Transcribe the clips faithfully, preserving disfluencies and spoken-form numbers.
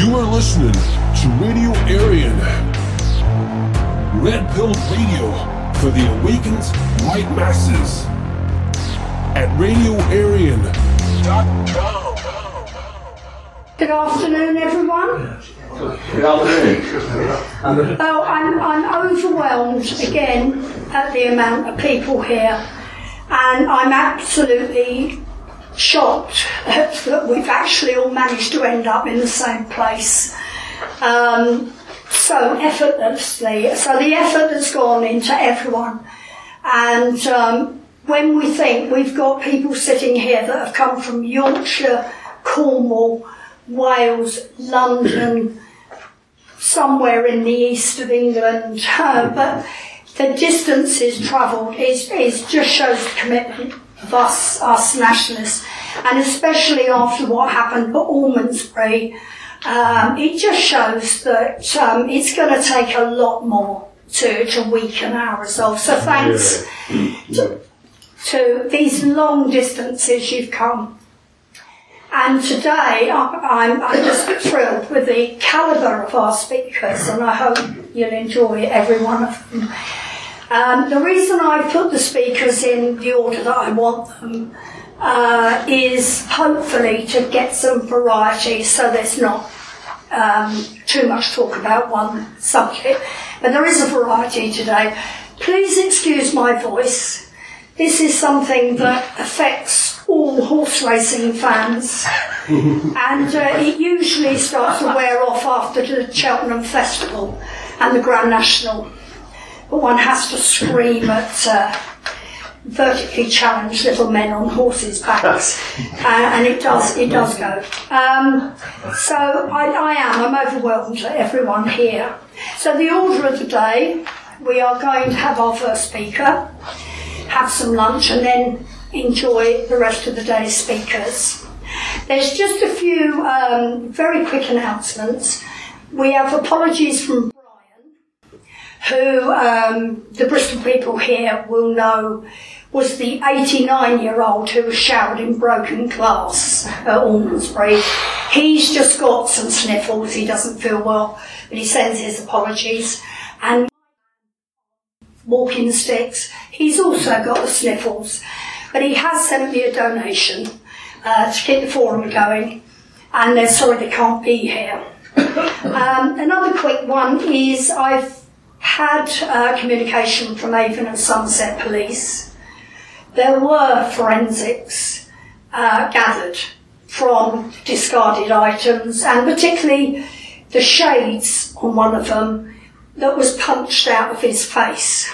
You are listening to Radio Aryan, Red Pill Radio for the awakened white masses at radio aryan dot com. Good afternoon, everyone. Good afternoon. Oh, I'm, I'm overwhelmed again at the amount of people here, and I'm absolutely shocked that we've actually all managed to end up in the same place um, so effortlessly. So the effort has gone into everyone, and um, when we think we've got people sitting here that have come from Yorkshire, Cornwall, Wales, London, somewhere in the east of England, uh, but the distances travelled is, is just shows the commitment of us, us nationalists, and especially after what happened at Almondsbury, um, it just shows that um, it's going to take a lot more to, to weaken our resolve. So thanks to, to these long distances you've come. And today I'm, I'm just thrilled with the calibre of our speakers, and I hope you'll enjoy every one of them. Um, the reason I put the speakers in the order that I want them uh, is hopefully to get some variety, so there's not um, too much talk about one subject. But there is a variety today. Please excuse my voice. This is something that affects all horse racing fans, and uh, it usually starts to wear off after the Cheltenham Festival and the Grand National. But one has to scream at uh, vertically challenged little men on horses' backs, uh, and it does it does go. Um, so I, I am I'm overwhelmed at everyone here. So the order of the day: we are going to have our first speaker, have some lunch, and then enjoy the rest of the day's speakers. There's just a few um, very quick announcements. We have apologies from Brian, who um, the Bristol people here will know was the eighty-nine-year-old who was showered in broken glass at Almondsbury. He's just got some sniffles, he doesn't feel well, but he sends his apologies. And walking sticks, he's also got the sniffles. But he has sent me a donation uh, to keep the forum going, and they're sorry they can't be here. Um, another quick one is I've had uh, communication from Avon and Somerset Police. There were forensics uh, gathered from discarded items, and particularly the shades on one of them that was punched out of his face.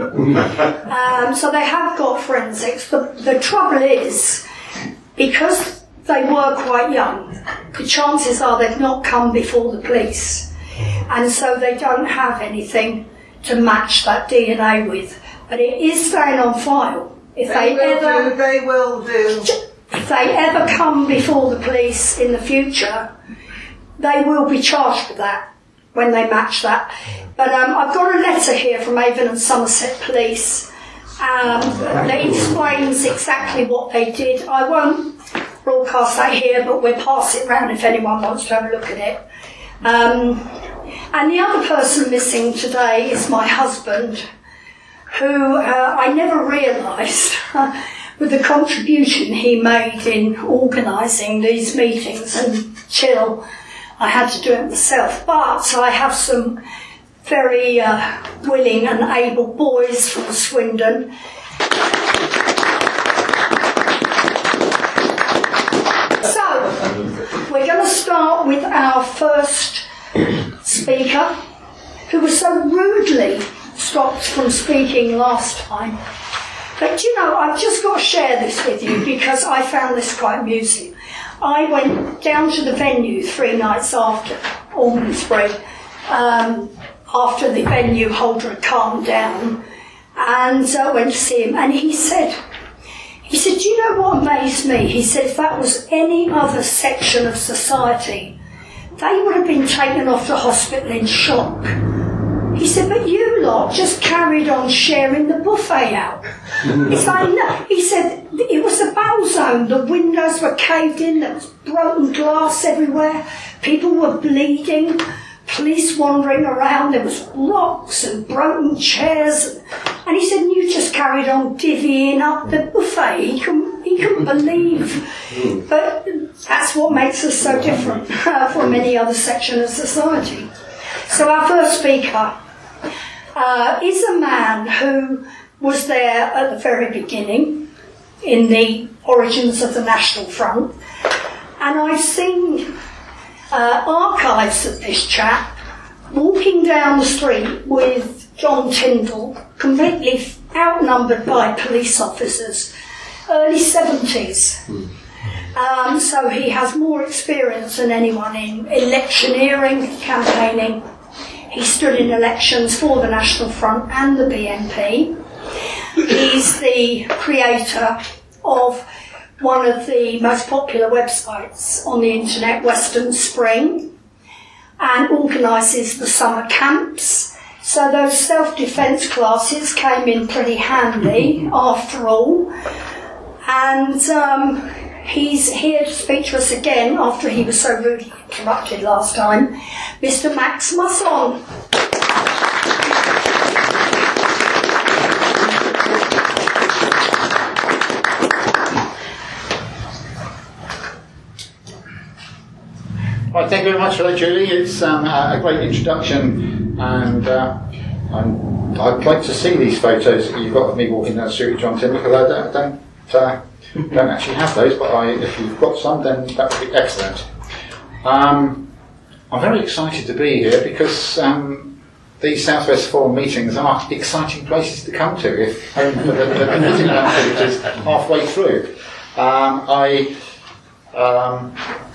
um, so they have got forensics. The, the trouble is, because they were quite young, the chances are they've not come before the police, and so they don't have anything to match that D N A with. But it is staying on file. If they, they will ever, do, they will do. If they ever come before the police in the future, they will be charged with that when they match that. But um, I've got a letter here from Avon and Somerset Police um, that explains exactly what they did. I won't broadcast that here, but we'll pass it round if anyone wants to have a look at it. Um, and the other person missing today is my husband, who uh, I never realised with the contribution he made in organising these meetings until I had to do it myself. But I have some very uh, willing and able boys from Swindon. So, we're going to start with our first speaker, who was so rudely stopped from speaking last time. But you know, I've just got to share this with you because I found this quite amusing. I went down to the venue three nights after Almondsbury, um, after the venue holder had calmed down, and I uh, went to see him, and he said, he said, do you know what amazed me? He said, if that was any other section of society, they would have been taken off to hospital in shock. He said, but you lot just carried on sharing the buffet out. It's like, no. He said, it was a battle zone. The windows were caved in, there was broken glass everywhere, people were bleeding, police wandering around, there was rocks and broken chairs. And he said, and you just carried on divvying up the buffet. He couldn't, he couldn't believe. But that's what makes us so different from any other section of society. So our first speaker uh, is a man who was there at the very beginning, in the origins of the National Front. And I've seen uh, archives of this chap walking down the street with John Tyndall, completely outnumbered by police officers, early seventies. Um, so he has more experience than anyone in electioneering, campaigning. He stood in elections for the National Front and the B N P. He's the creator of one of the most popular websites on the internet, Western Spring, and organises the summer camps. So those self-defence classes came in pretty handy after all. And um, he's here to speak to us again after he was so rudely interrupted last time, Mister Max Musson. Right, thank you very much for that, Julie. It's um, a great introduction, and uh, I'm, I'd like to see these photos that you've got of me walking down the street with John Tyndall, because I don't, don't, uh, don't actually have those, but I, if you've got some, then that would be excellent. Um, I'm very excited to be here because um, these South West Forum meetings are exciting places to come to, if only for the, the meeting activities halfway through. Um, I um,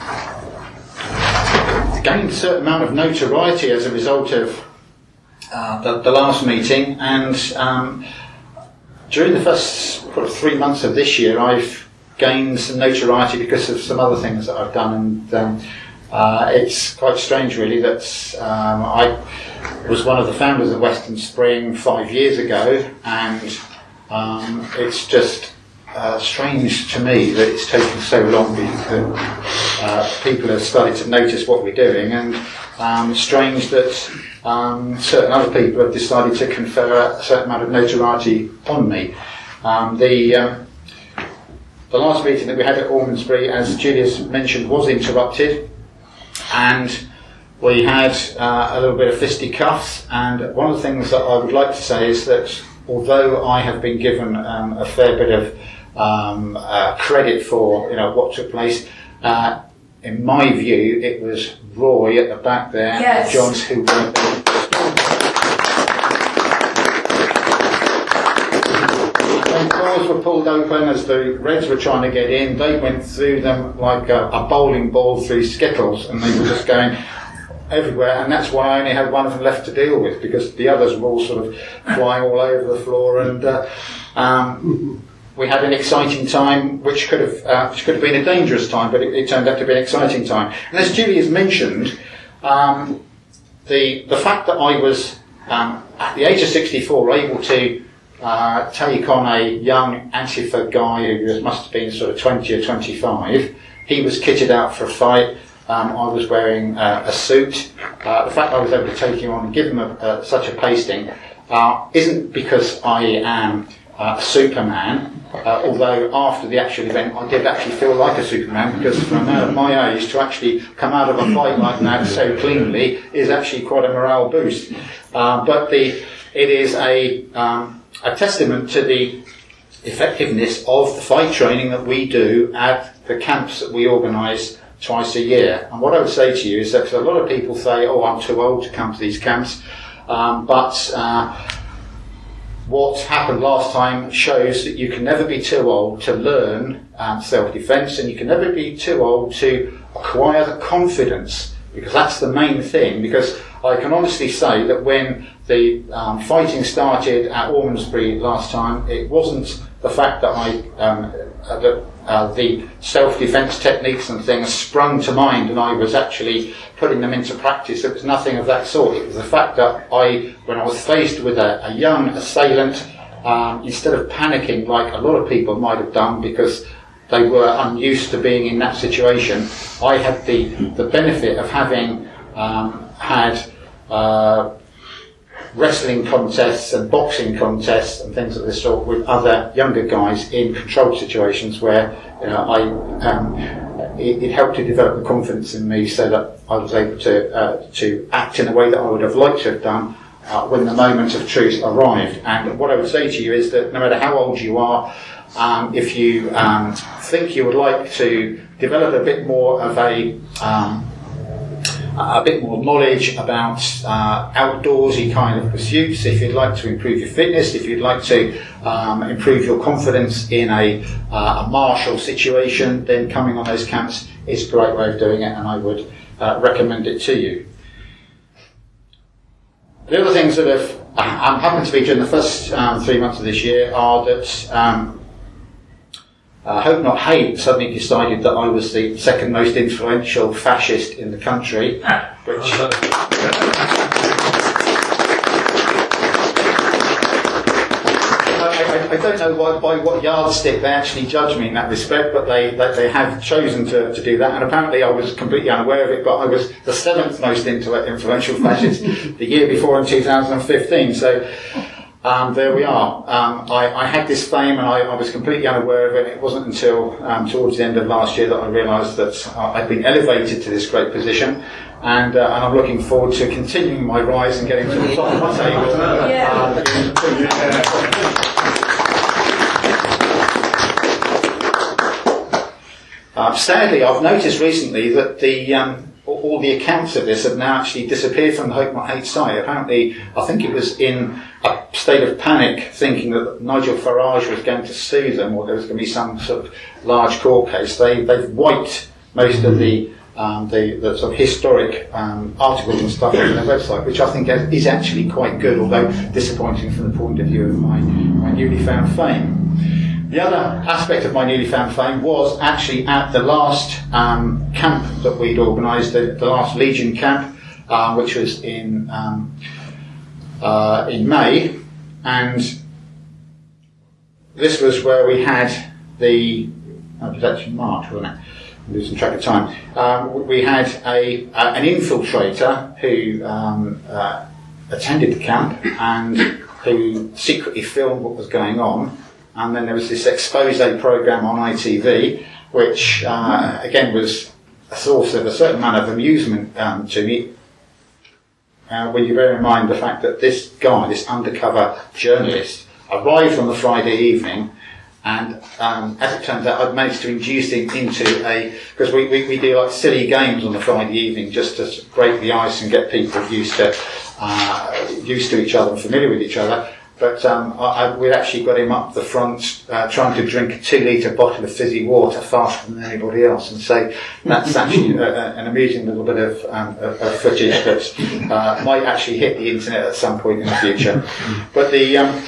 gained a certain amount of notoriety as a result of uh, the, the last meeting, and um, during the first sort of three months of this year I've gained some notoriety because of some other things that I've done, and um, uh, it's quite strange really that um, I was one of the founders of Western Spring five years ago, and um, it's just Uh, strange to me that it's taken so long because uh, people have started to notice what we're doing, and um, strange that um, certain other people have decided to confer a certain amount of notoriety on me. Um, the um, the last meeting that we had at Ormondsbury, as Julius mentioned, was interrupted, and we had uh, a little bit of fisticuffs, and one of the things that I would like to say is that although I have been given um, a fair bit of Um, uh, credit for you know what took place, uh, in my view it was Roy at the back there, yes. Johns who weren't there. When doors were pulled open as the Reds were trying to get in, they went through them like a, a bowling ball through skittles, and they were just going everywhere, and that's why I only had one of them left to deal with, because the others were all sort of flying all over the floor, and uh, um, we had an exciting time, which could have uh, which could have been a dangerous time, but it, it turned out to be an exciting time. And as Julie has mentioned, um, the the fact that I was um, at the age of sixty-four able to uh, take on a young Antifa guy who must have been sort of twenty or twenty-five, he was kitted out for a fight. Um, I was wearing uh, a suit. Uh, the fact that I was able to take him on and give him a, uh, such a pasting uh, isn't because I am uh, a Superman. Uh, although after the actual event I did actually feel like a Superman, because for a man of my age to actually come out of a fight like that so cleanly is actually quite a morale boost. Uh, but the it is a um, a testament to the effectiveness of the fight training that we do at the camps that we organise twice a year. And what I would say to you is that a lot of people say, oh, I'm too old to come to these camps, um, but uh, what happened last time shows that you can never be too old to learn um, self-defence, and you can never be too old to acquire the confidence, because that's the main thing. Because I can honestly say that when the um, fighting started at Ormondsbury last time, it wasn't the fact that I um, uh, that uh, the self-defence techniques and things sprung to mind and I was actually putting them into practice. It was nothing of that sort. It was the fact that I, when I was faced with a, a young assailant um, instead of panicking like a lot of people might have done because they were unused to being in that situation, I had the, the benefit of having um, had uh, wrestling contests and boxing contests and things of this sort with other younger guys in controlled situations where you know, I um, it, it helped to develop the confidence in me so that I was able to uh, to act in a way that I would have liked to have done uh, when the moment of truth arrived. And what I would say to you is that no matter how old you are, um, if you um, think you would like to develop a bit more of a um, a bit more knowledge about uh, outdoorsy kind of pursuits, if you'd like to improve your fitness, if you'd like to um, improve your confidence in a, uh, a martial situation, then coming on those camps is a great way of doing it, and I would uh, recommend it to you. The other things that have um, happened to me during the first um, three months of this year are that um, Uh, Hope Not Hate suddenly decided that I was the second most influential fascist in the country, which I, I, I don't know why, by what yardstick they actually judge me in that respect, but they they, they have chosen to, to do that, and apparently I was completely unaware of it, but I was the seventh most influential fascist the year before in two thousand fifteen, so Um, there we are. Um, I, I had this fame and I, I was completely unaware of it. It wasn't until um, towards the end of last year that I realised that uh, I'd been elevated to this great position, and, uh, and I'm looking forward to continuing my rise and getting to the top of my table. Yeah. Uh, uh, sadly, I've noticed recently that the um, all the accounts of this have now actually disappeared from the Hope Not Hate site. Apparently, I think it was in a state of panic, thinking that Nigel Farage was going to sue them, or there was going to be some sort of large court case. They, they've wiped most of the um, the, the sort of historic um, articles and stuff on their website, which I think is actually quite good, although disappointing from the point of view of my, my newly found fame. The other aspect of my newly found fame was actually at the last um, camp that we'd organised, the, the last Legion camp, uh, which was in um, uh, in May, and this was where we had the. Oh, it was actually March, wasn't it? I'm losing track of time. Um, we had a, a an infiltrator who um, uh, attended the camp and who secretly filmed what was going on. And then there was this expose program on I T V, which uh, again was a source of a certain amount of amusement um, to me. Uh, when you bear in mind the fact that this guy, this undercover journalist, arrived on the Friday evening, and um, as it turns out, I'd managed to induce him into a, because we, we, we do like silly games on the Friday evening just to break the ice and get people used to uh, used to each other and familiar with each other. But um, I, I, we'd actually got him up the front uh, trying to drink a two-litre bottle of fizzy water faster than anybody else. And so that's actually a, a, an amusing little bit of, um, of, of footage that uh, might actually hit the internet at some point in the future. But the um,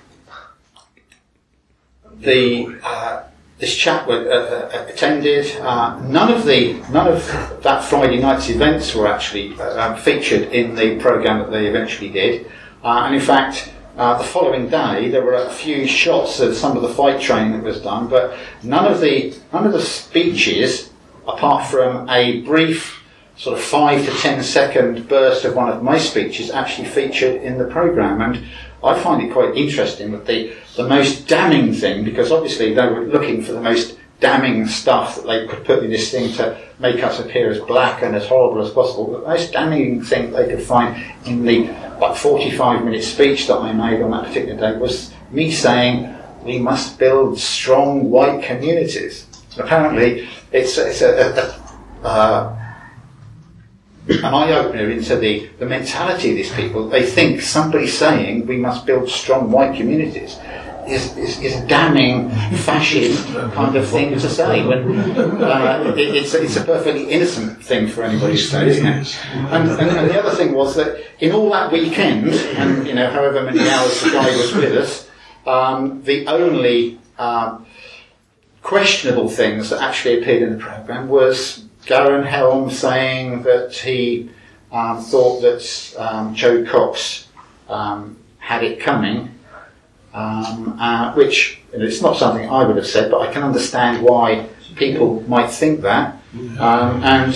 the uh, this chap uh, uh, attended. Uh, none of the none of that Friday night's events were actually uh, featured in the programme that they eventually did. Uh, and in fact, Uh, the following day, there were a few shots of some of the fight training that was done, but none of the none of the speeches, apart from a brief sort of five to ten second burst of one of my speeches, actually featured in the programme. And I find it quite interesting that the the most damning thing, because obviously they were looking for the most damning stuff that they could put in this thing to make us appear as black and as horrible as possible, but the most damning thing they could find in the like forty-five minute speech that I made on that particular day was me saying we must build strong white communities. Apparently it's, it's a, a, a uh, an eye-opener into the, the mentality of these people. They think somebody saying we must build strong white communities is, is, is a damning fascist kind of thing to say, when uh, it, it's, it's a perfectly innocent thing for anybody to say, isn't it? And, and, and the other thing was that in all that weekend, and you know, however many hours the guy was with us, um, the only um, questionable things that actually appeared in the programme was Garen Helm saying that he um, thought that um, Joe Cox um, had it coming, um, uh, which you know, it's not something I would have said, but I can understand why people might think that. Um, and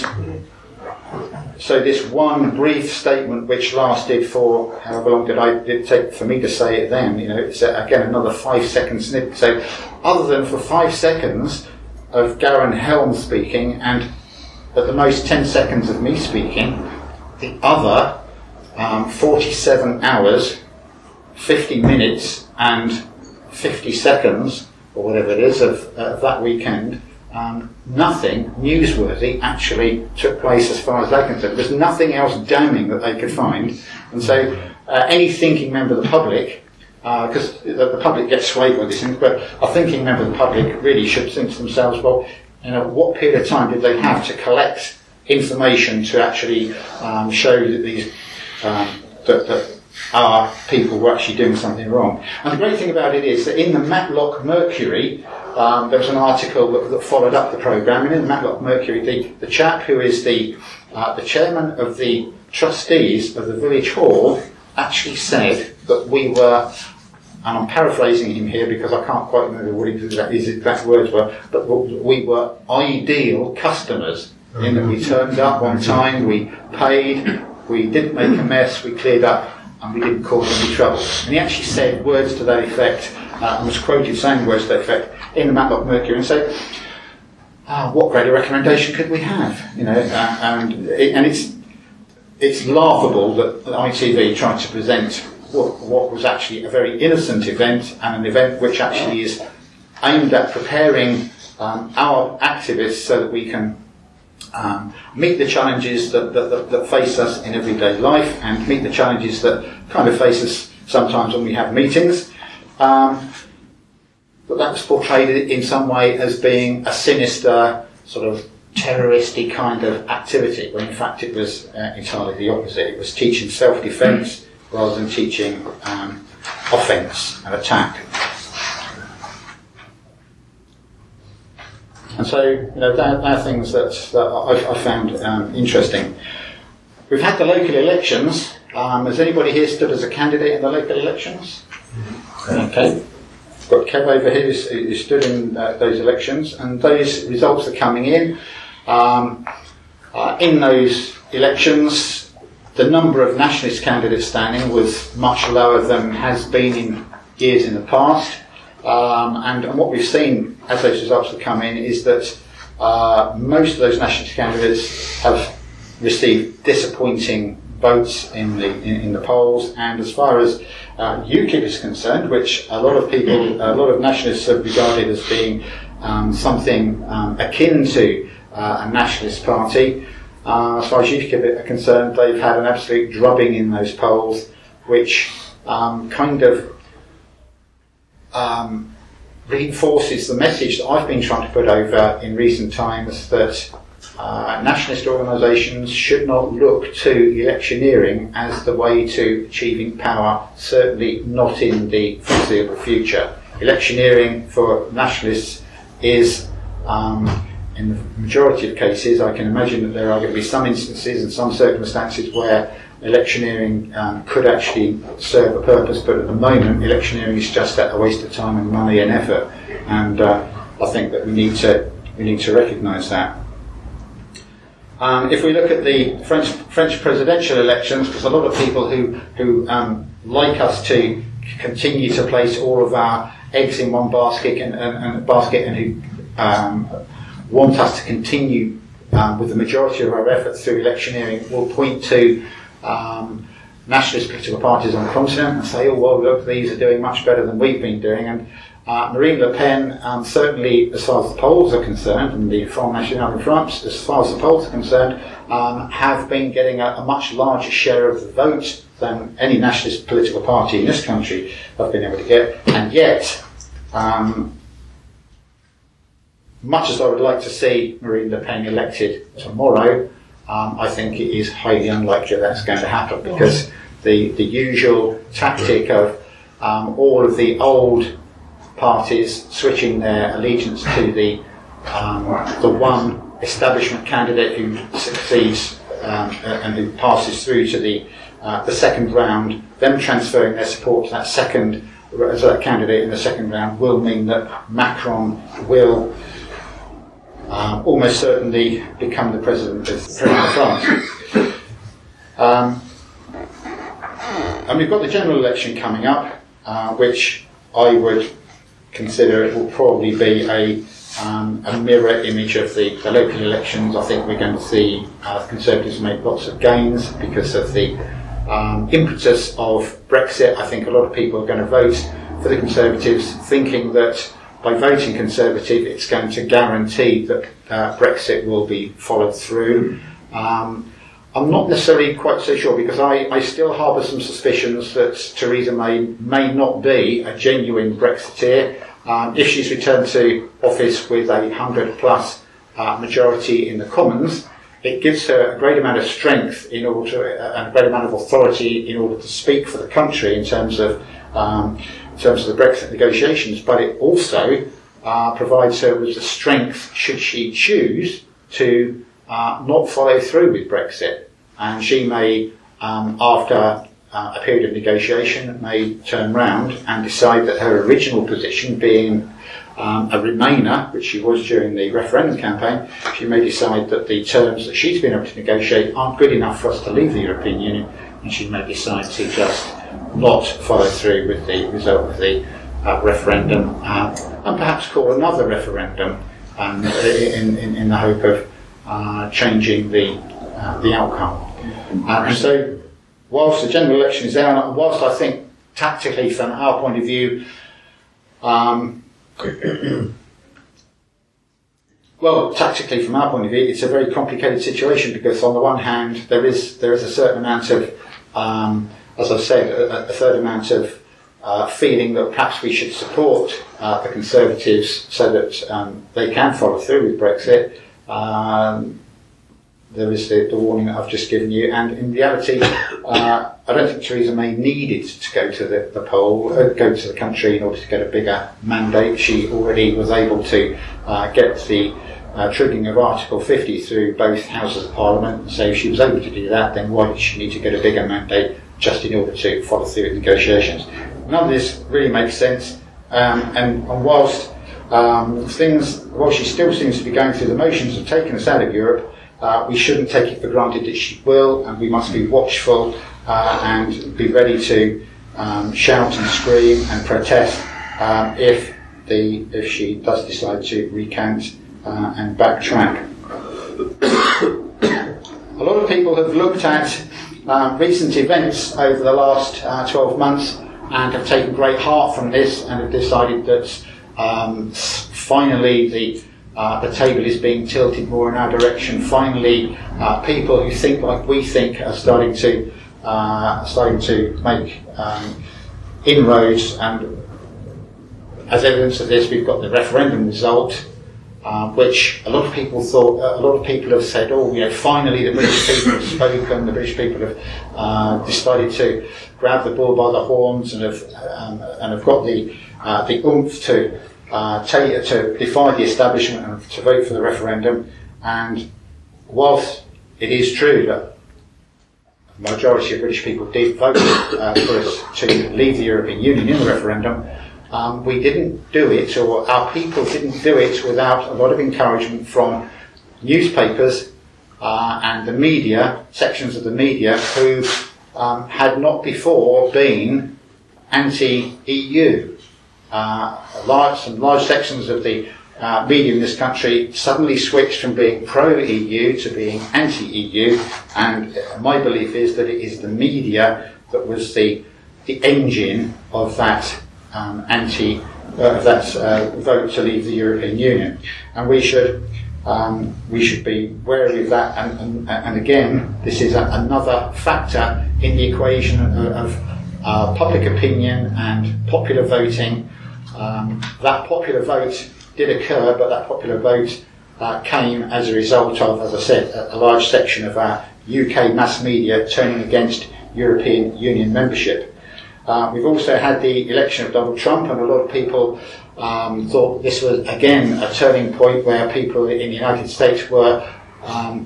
so this one brief statement, which lasted for however long did I did it take for me to say it then? You know, it's uh, again another five-second snippet. So, other than for five seconds of Garen Helm speaking, and at the most ten seconds of me speaking, the other um, forty-seven hours, fifty minutes, and fifty seconds, or whatever it is, of, uh, of that weekend. Um, nothing newsworthy actually took place as far as they concerned. There was nothing else damning that they could find. And so uh, any thinking member of the public, because uh, the, the public gets swayed by these things, but a thinking member of the public really should think to themselves, well, you know, what period of time did they have to collect information to actually um, show that these um, that, that our people were actually doing something wrong. And the great thing about it is that in the Matlock Mercury, Um, there was an article that, that followed up the programme, and in the Matlock Mercury, the, the chap who is the uh, the chairman of the trustees of the village hall actually said that we were, and I'm paraphrasing him here because I can't quite remember what his exact, his exact words were, but we were ideal customers in that we turned up on time, we paid, we didn't make a mess, we cleared up, and we didn't cause any trouble. And he actually said words to that effect, uh, and was quoted saying words to that effect in the Matlock Mercury, and say, ah, what greater recommendation could we have? You know, uh, and it, and it's it's laughable that I T V tried to present what, what was actually a very innocent event, and an event which actually is aimed at preparing um, our activists so that we can um, meet the challenges that, that, that, that face us in everyday life, and meet the challenges that kind of face us sometimes when we have meetings. Um, But that was portrayed in some way as being a sinister, sort of terroristic kind of activity, when in fact it was uh, entirely the opposite. It was teaching self-defence rather than teaching um, offence and attack. And so, you know, that are things that, that I, I found um, interesting. We've had the local elections. Um, has anybody here stood as a candidate in the local elections? Okay. Got Kev over here who's, who stood in uh, those elections, and those results are coming in. Um, uh, in those elections, the number of nationalist candidates standing was much lower than has been in years in the past. Um, and, and what we've seen as those results have come in is that uh, most of those nationalist candidates have received disappointing votes in the in, in the polls, and as far as uh, UKIP is concerned, which a lot of people, a lot of nationalists have regarded as being um, something um, akin to uh, a nationalist party, uh, as far as UKIP are concerned, they've had an absolute drubbing in those polls, which um, kind of um, reinforces the message that I've been trying to put over in recent times, that Uh, nationalist organisations should not look to electioneering as the way to achieving power, certainly not in the foreseeable future. Electioneering for nationalists is, um, in the majority of cases, I can imagine that there are going to be some instances and some circumstances where electioneering um, could actually serve a purpose, but at the moment electioneering is just a waste of time and money and effort, and uh, I think that we need to we need to recognise that. Um, if we look at the French French presidential elections, because a lot of people who who um, like us to continue to place all of our eggs in one basket and, and, and basket, and who um, want us to continue um, with the majority of our efforts through electioneering, will point to um, nationalist political parties on the continent and say, "Oh well, look, these are doing much better than we've been doing." And Uh, Marine Le Pen, um, certainly as far as the polls are concerned, and the Front National in France, as far as the polls are concerned, um, have been getting a, a much larger share of the vote than any nationalist political party in this country have been able to get. And yet, um, much as I would like to see Marine Le Pen elected tomorrow, um, I think it is highly unlikely that's going to happen, because the, the usual tactic of um, all of the old parties switching their allegiance to the um, the one establishment candidate who succeeds um, and who passes through to the uh, the second round, them transferring their support to that second as a candidate in the second round will mean that Macron will um, almost certainly become the president of, president of France. Um, and we've got the general election coming up, uh, which I would consider it will probably be a, um, a mirror image of the, the local elections. I think we're going to see uh, Conservatives make lots of gains because of the um, impetus of Brexit. I think a lot of people are going to vote for the Conservatives thinking that by voting Conservative it's going to guarantee that uh, Brexit will be followed through. Um, I'm not necessarily quite so sure because I, I still harbour some suspicions that Theresa May may not be a genuine Brexiteer. Um, if she's returned to office with a hundred plus uh, majority in the Commons, it gives her a great amount of strength in order to, uh, and a great amount of authority in order to speak for the country in terms of um, in terms of the Brexit negotiations. But it also uh, provides her with the strength, should she choose, to Uh, not follow through with Brexit, and she may, um, after uh, a period of negotiation, may turn round and decide that her original position, being um, a Remainer, which she was during the referendum campaign, she may decide that the terms that she's been able to negotiate aren't good enough for us to leave the European Union, and she may decide to just not follow through with the result of the uh, referendum, uh, and perhaps call another referendum um, in, in, in the hope of Uh, changing the uh, the outcome. Uh, and so, whilst the general election is there, and whilst I think tactically from our point of view, um, well, tactically from our point of view, it's a very complicated situation because on the one hand there is there is a certain amount of, um, as I've said, a, a third amount of uh, feeling that perhaps we should support uh, the Conservatives so that um, they can follow through with Brexit. Um, there is the, the warning that I've just given you, and in reality, uh, I don't think Theresa May needed to go to the, the poll, uh, go to the country in order to get a bigger mandate. She already was able to uh, get the uh, triggering of Article fifty through both Houses of Parliament, so if she was able to do that, then why did she need to get a bigger mandate just in order to follow through with negotiations? None of this really makes sense, um, and, and whilst Um, things, while she still seems to be going through the motions of taking us out of Europe, uh, we shouldn't take it for granted that she will, and we must be watchful uh, and be ready to um, shout and scream and protest um, if the if she does decide to recant uh, and backtrack. A lot of people have looked at uh, recent events over the last uh, twelve months and have taken great heart from this and have decided that Um, finally, the uh, the table is being tilted more in our direction. Finally, uh, people who think like we think are starting to uh, starting to make um, inroads. And as evidence of this, we've got the referendum result, uh, which a lot of people thought. Uh, a lot of people have said, "Oh, you know, finally the British people have spoken. The British people have uh, decided to grab the bull by the horns and have um, and have got the." Uh, the oomph to uh, take, to defy the establishment and to vote for the referendum. And whilst it is true that the majority of British people did vote uh, for us to leave the European Union in the referendum, um, we didn't do it, or our people didn't do it without a lot of encouragement from newspapers uh, and the media, sections of the media, who um, had not before been anti-E U. Uh, large, some large sections of the uh, media in this country suddenly switched from being pro-E U to being anti-E U, and my belief is that it is the media that was the the engine of that um, anti uh, of that uh, vote to leave the European Union, and we should um, we should be wary of that. And, and, and again, this is a, another factor in the equation of, of uh, public opinion and popular voting. Um, that popular vote did occur, but that popular vote uh, came as a result of, as I said, a, a large section of our U K mass media turning against European Union membership. Uh, we've also had the election of Donald Trump, and a lot of people um, thought this was, again, a turning point where people in the United States were um,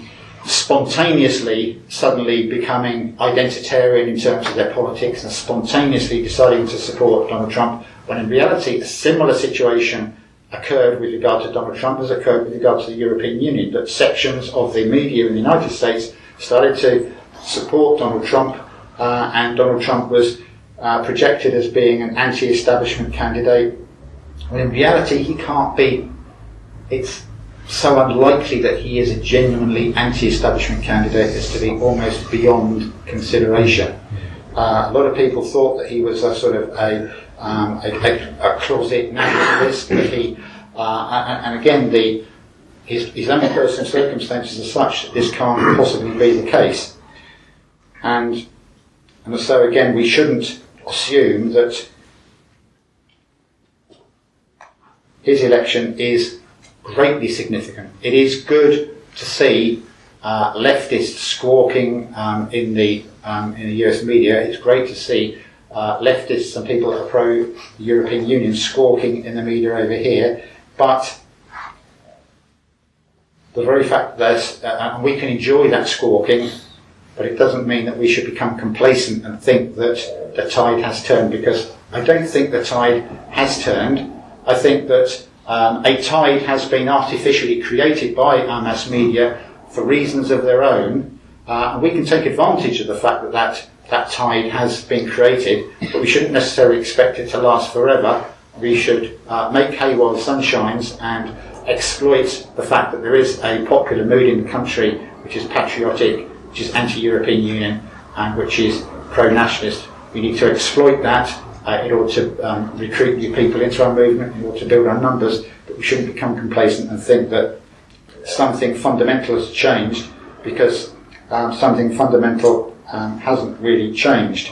spontaneously suddenly becoming identitarian in terms of their politics and spontaneously deciding to support Donald Trump, when in reality a similar situation occurred with regard to Donald Trump as occurred with regard to the European Union, that sections of the media in the United States started to support Donald Trump, uh, and Donald Trump was uh, projected as being an anti-establishment candidate, when in reality he can't be. It's so unlikely that he is a genuinely anti-establishment candidate as to be almost beyond consideration. Uh, a lot of people thought that he was a sort of a, um, a, a, a closet nationalist, that he, uh, and, and again, the his, his own personal circumstances are such that this can't possibly be the case. And, and so again, we shouldn't assume that his election is greatly significant. It is good to see uh, leftists squawking um, in the um, in the U S media. It's great to see uh, leftists and people that are pro European Union squawking in the media over here. But the very fact that uh, and we can enjoy that squawking, but it doesn't mean that we should become complacent and think that the tide has turned, because I don't think the tide has turned. I think that Um, a tide has been artificially created by our mass media for reasons of their own, uh, and we can take advantage of the fact that, that that tide has been created, but we shouldn't necessarily expect it to last forever. We should uh, make hay while the sun shines and exploit the fact that there is a popular mood in the country which is patriotic, which is anti-European Union, and which is pro-nationalist. We need to exploit that Uh, in order to um, recruit new people into our movement, in order to build our numbers, but we shouldn't become complacent and think that something fundamental has changed, because um, something fundamental um, hasn't really changed.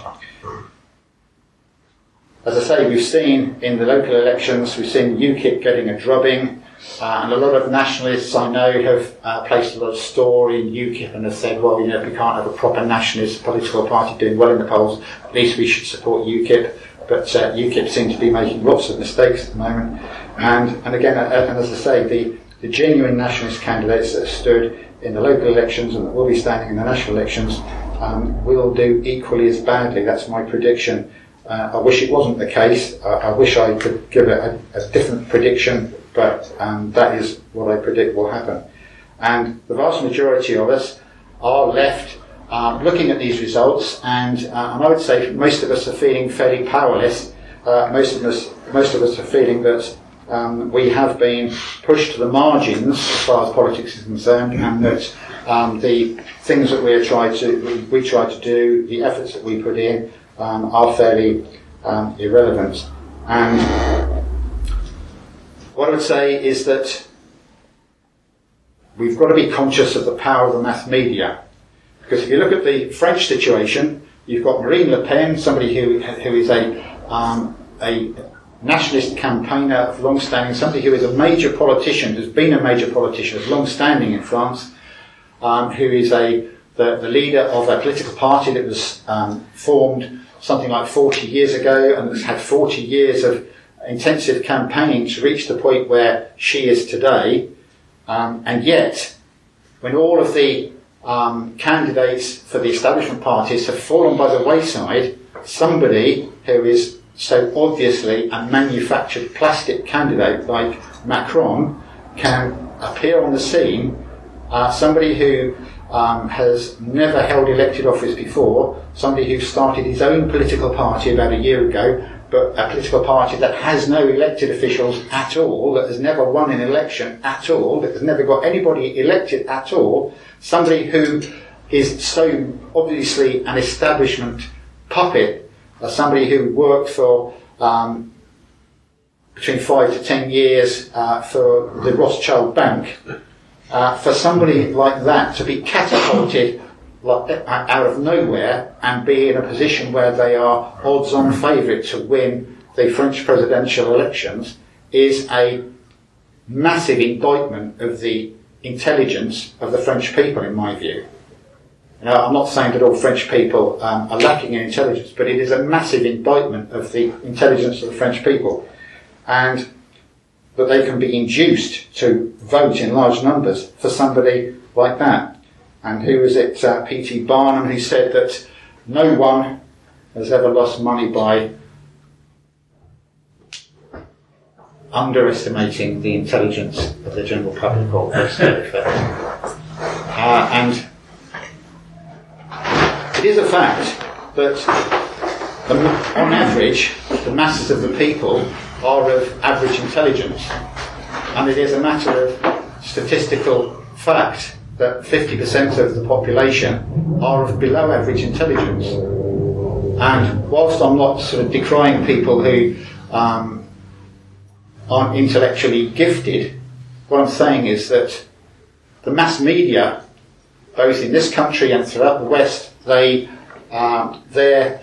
As I say, we've seen in the local elections, we've seen UKIP getting a drubbing, uh, and a lot of nationalists I know have uh, placed a lot of store in UKIP and have said, well, you know, if we can't have a proper nationalist political party doing well in the polls, at least we should support UKIP. But uh, UKIP seem to be making lots of mistakes at the moment. And, and again, uh, and as I say, the, the genuine nationalist candidates that have stood in the local elections and that will be standing in the national elections um, will do equally as badly. That's my prediction. Uh, I wish it wasn't the case. I, I wish I could give a, a different prediction, but um, that is what I predict will happen. And the vast majority of us are left Um, looking at these results, and, uh, and I would say most of us are feeling fairly powerless. Uh, most of us, most of us are feeling that um, we have been pushed to the margins as far as politics is concerned, and that um, the things that we are trying to we, we try to do, the efforts that we put in, um, are fairly um, irrelevant. And what I would say is that we've got to be conscious of the power of the mass media. Because if you look at the French situation, you've got Marine Le Pen, somebody who who is a um, a nationalist campaigner of long-standing, somebody who is a major politician, has been a major politician, is long-standing in France, um, who is a the, the leader of a political party that was um, formed something like forty years ago and has had forty years of intensive campaigning to reach the point where she is today. Um, and yet, when all of the Um, candidates for the establishment parties have fallen by the wayside, somebody who is so obviously a manufactured plastic candidate like Macron can appear on the scene, uh, somebody who um, has never held elected office before, somebody who started his own political party about a year ago, but a political party that has no elected officials at all, that has never won an election at all, that has never got anybody elected at all, somebody who is so obviously an establishment puppet, uh, somebody who worked for um, between five to ten years uh, for the Rothschild Bank, uh, for somebody like that to be catapulted like, out of nowhere and be in a position where they are odds-on favourite to win the French presidential elections is a massive indictment of the intelligence of the French people, in my view. You know, I'm not saying that all French people um, are lacking in intelligence, but it is a massive indictment of the intelligence of the French people, and that they can be induced to vote in large numbers for somebody like that. And who was it? Uh, P T Barnum, who said that no one has ever lost money by underestimating the intelligence of the general public or this effect. Uh, and it is a fact that the, on average the masses of the people are of average intelligence, and it is a matter of statistical fact that fifty percent of the population are of below average intelligence. And whilst I'm not sort of decrying people who um, aren't intellectually gifted, what I'm saying is that the mass media, both in this country and throughout the West, they um, their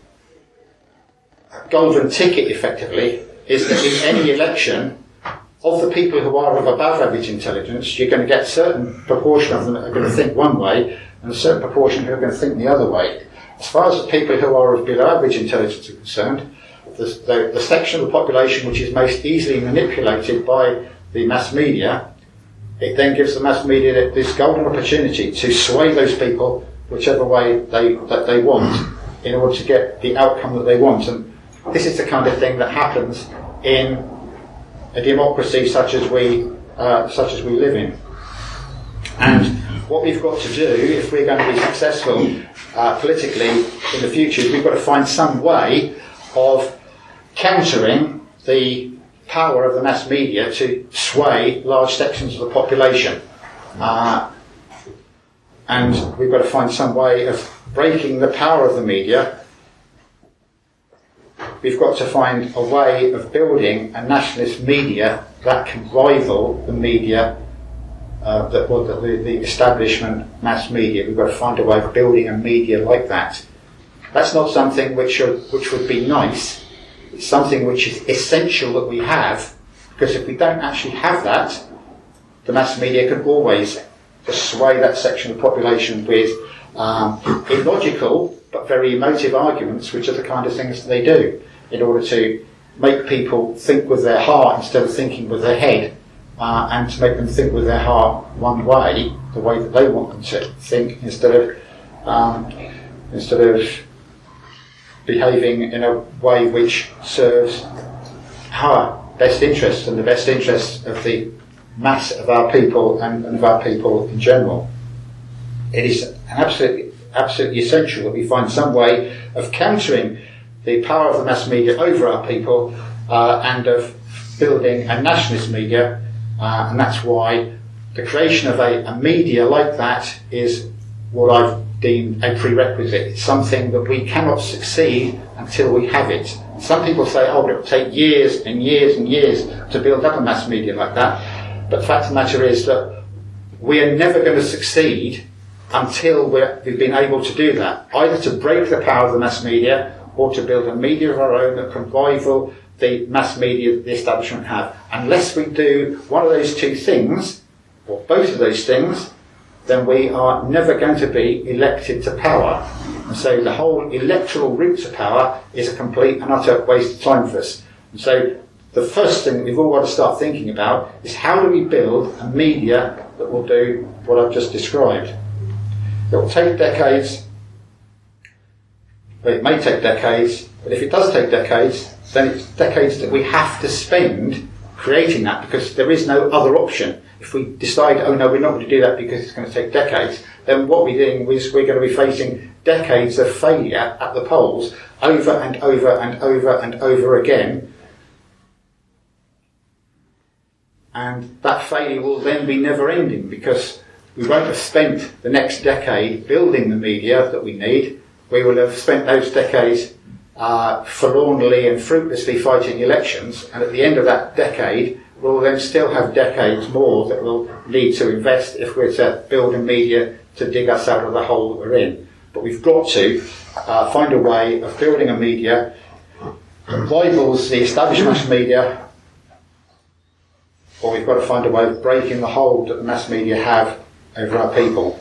golden ticket, effectively, is that in any election, of the people who are of above average intelligence, you're going to get a certain proportion of them that are going to think one way, and a certain proportion who are going to think the other way. As far as the people who are of below average intelligence are concerned, the, the, the section of the population which is most easily manipulated by the mass media, it then gives the mass media this golden opportunity to sway those people whichever way they that they want in order to get the outcome that they want. And this is the kind of thing that happens in a democracy such as we uh, such as we live in. And what we've got to do, if we're going to be successful uh, politically in the future, is we've got to find some way of countering the power of the mass media to sway large sections of the population. Uh, and we've got to find some way of breaking the power of the media. We've got to find a way of building a nationalist media that can rival the media, uh, that, well, the, the establishment mass media. We've got to find a way of building a media like that. That's not something which, are, which would be nice. It's something which is essential that we have, because if we don't actually have that, the mass media can always just sway that section of the population with um, illogical but very emotive arguments, which are the kind of things that they do in order to make people think with their heart instead of thinking with their head, uh, and to make them think with their heart one way, the way that they want them to think, instead of um, instead of behaving in a way which serves our best interests and the best interests of the mass of our people and, and of our people in general. It is an absolutely, absolutely essential that we find some way of countering the power of the mass media over our people uh, and of building a nationalist media, uh, and that's why the creation of a, a media like that is what I've deemed a prerequisite. It's something that we cannot succeed until we have it. Some people say, oh, it will take years and years and years to build up a mass media like that. But the fact of the matter is that we are never going to succeed until we're, we've been able to do that. Either to break the power of the mass media or to build a media of our own that can rival the mass media that the establishment have. Unless we do one of those two things, or both of those things, then we are never going to be elected to power. And so the whole electoral route to power is a complete and utter waste of time for us. And so the first thing that we've all got to start thinking about is how do we build a media that will do what I've just described. It will take decades, but it may take decades, but if it does take decades, then it's decades that we have to spend creating that, because there is no other option. If we decide, oh no, we're not going to do that because it's going to take decades, then what we're doing is we're going to be facing decades of failure at the polls over and over and over and over again. And that failure will then be never ending, because we won't have spent the next decade building the media that we need. We will have spent those decades uh, forlornly and fruitlessly fighting elections, and at the end of that decade we'll then still have decades more that we'll need to invest if we're to build a media to dig us out of the hole that we're in. But we've got to uh, find a way of building a media that rivals the establishment media, or we've got to find a way of breaking the hold that the mass media have over our people.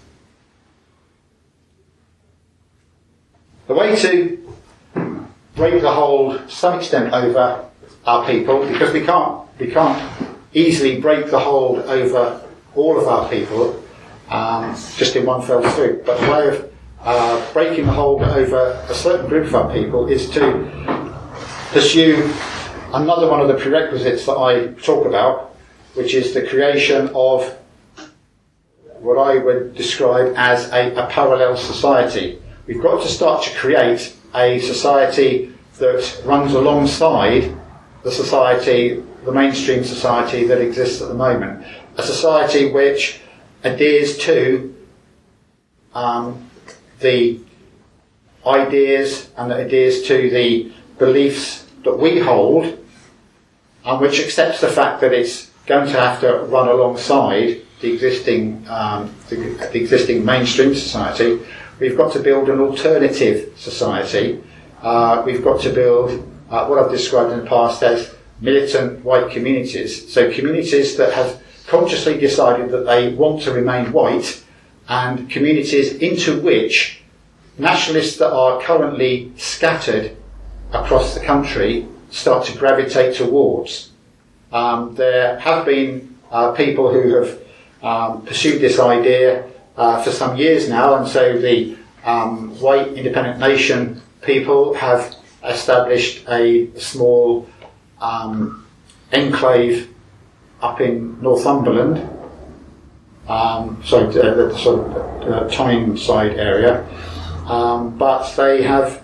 The way to break the hold to some extent over our people, because we can't we can't easily break the hold over all of our people, um, just in one fell swoop. But the way of uh, breaking the hold over a certain group of our people is to pursue another one of the prerequisites that I talk about, which is the creation of what I would describe as a, a parallel society. We've got to start to create a society that runs alongside the society, the mainstream society that exists at the moment. A society which adheres to um, the ideas and that adheres to the beliefs that we hold, and which accepts the fact that it's going to have to run alongside the existing um, the, the existing mainstream society. We've got to build an alternative society. Uh, we've got to build uh, what I've described in the past as militant white communities. So communities that have consciously decided that they want to remain white, and communities into which nationalists that are currently scattered across the country start to gravitate towards. Um, there have been uh, people who have um, pursued this idea uh, for some years now, and so the um, white independent nation people have established a small um, enclave up in Northumberland, um, sorry, the, the sort of uh, Tyneside area, um, but they have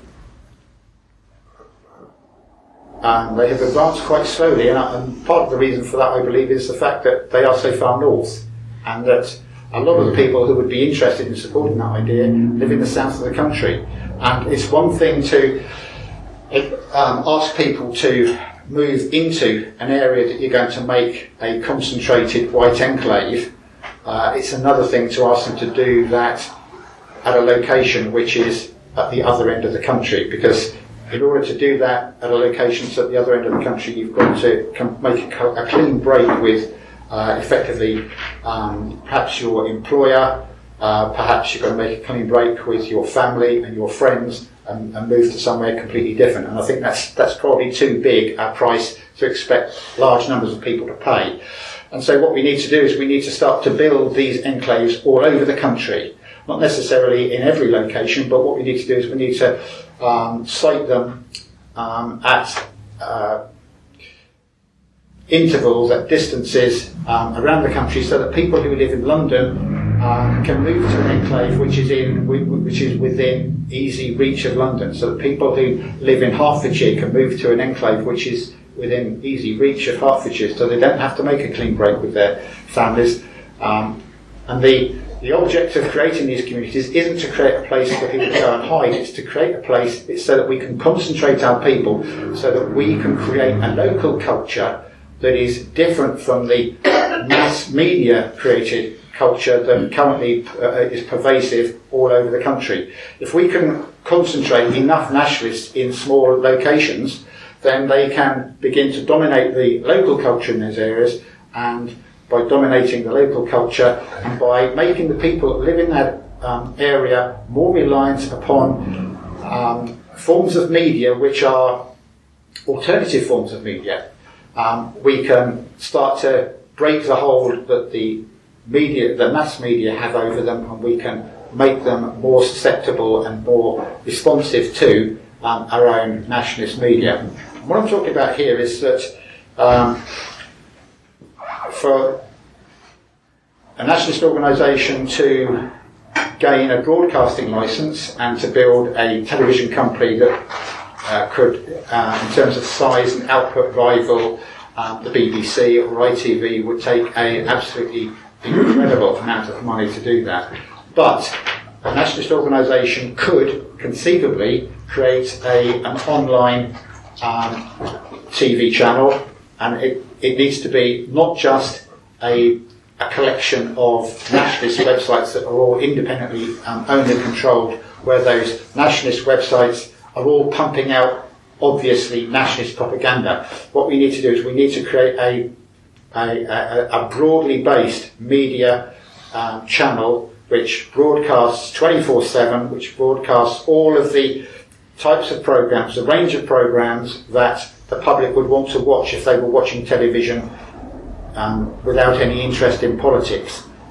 um, they have advanced quite slowly, and, and part of the reason for that, I believe, is the fact that they are so far north, and that a lot of the people who would be interested in supporting that idea live in the south of the country. And it's one thing to um, ask people to move into an area that you're going to make a concentrated white enclave. Uh, it's another thing to ask them to do that at a location which is at the other end of the country, because in order to do that at a location that's at the other end of the country, you've got to com- make a, a clean break with uh, effectively um, perhaps your employer, uh, perhaps you've got to make a clean break with your family and your friends, and, and move to somewhere completely different. And I think that's that's probably too big a price to expect large numbers of people to pay. And so what we need to do is we need to start to build these enclaves all over the country, not necessarily in every location, but what we need to do is we need to um, site them um, at uh, intervals, at distances um, around the country, so that people who live in London um, can move to an enclave which is in which is within easy reach of London, so that people who live in Hertfordshire can move to an enclave which is within easy reach of Hertfordshire, so they don't have to make a clean break with their families. Um, and the the object of creating these communities isn't to create a place for people to go and hide, it's to create a place it's so that we can concentrate our people, so that we can create a local culture that is different from the mass media created culture that currently uh, is pervasive all over the country. If we can concentrate enough nationalists in small locations, then they can begin to dominate the local culture in those areas, and by dominating the local culture and by making the people that live in that um, area more reliant upon um, forms of media which are alternative forms of media, um, we can start to break the hold that the media, the mass media have over them, and we can make them more susceptible and more responsive to um, our own nationalist media. What I'm talking about here is that um, for a nationalist organisation to gain a broadcasting licence and to build a television company that uh, could, uh, in terms of size and output, rival um, the B B C or I T V, would take an absolutely incredible amount of money to do that. But a nationalist organisation could conceivably create a, an online um, T V channel, and it, it needs to be not just a, a collection of nationalist websites that are all independently um, owned and controlled, where those nationalist websites are all pumping out obviously nationalist propaganda. What we need to do is we need to create a a, a, a broadly based media um, channel which broadcasts twenty-four seven, which broadcasts all of the types of programs, the range of programs that the public would want to watch if they were watching television um, without any interest in politics.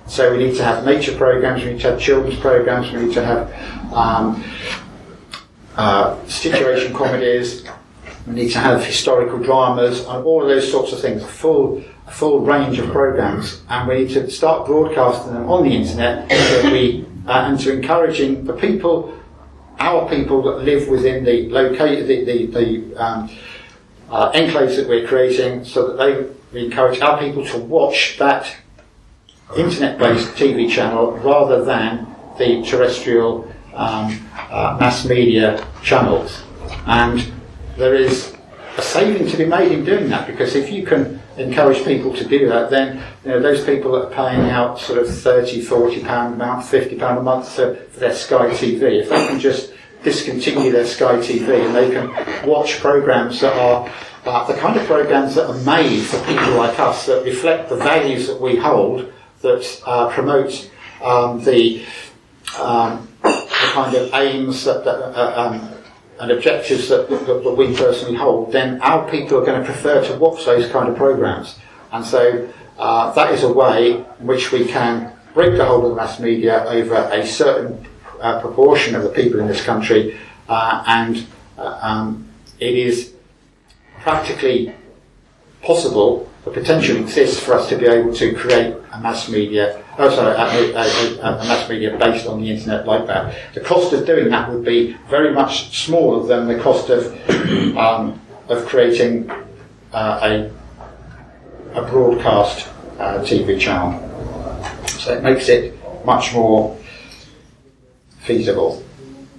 So we need to have nature programs, we need to have children's programs, we need to have um, uh, situation comedies, we need to have historical dramas, and all of those sorts of things, a full, a full range of programs, and we need to start broadcasting them on the internet so we, uh, and to encouraging the people, our people that live within the locate the, the, the um, uh, enclaves that we're creating, so that they we encourage our people to watch that internet-based T V channel rather than the terrestrial um, uh, mass media channels. And there is a saving to be made in doing that, because if you can encourage people to do that, then you know, those people that are paying out sort of thirty, forty pounds a month, fifty pounds a month to, for their Sky T V, if they can just discontinue their Sky T V and they can watch programmes that are uh, the kind of programmes that are made for people like us, that reflect the values that we hold, that uh, promote um, the, um, the kind of aims that, that uh, um, and objectives that, that, that we personally hold, then our people are going to prefer to watch those kind of programmes. And so uh, that is a way in which we can break the hold of the mass media over a certain uh, proportion of the people in this country, uh, and uh, um, it is practically possible, the potential exists for us to be able to create a mass media, oh sorry, a, a, a, a mass media based on the internet like that. The cost of doing that would be very much smaller than the cost of um, of creating uh, a a broadcast uh, T V channel. So it makes it much more feasible.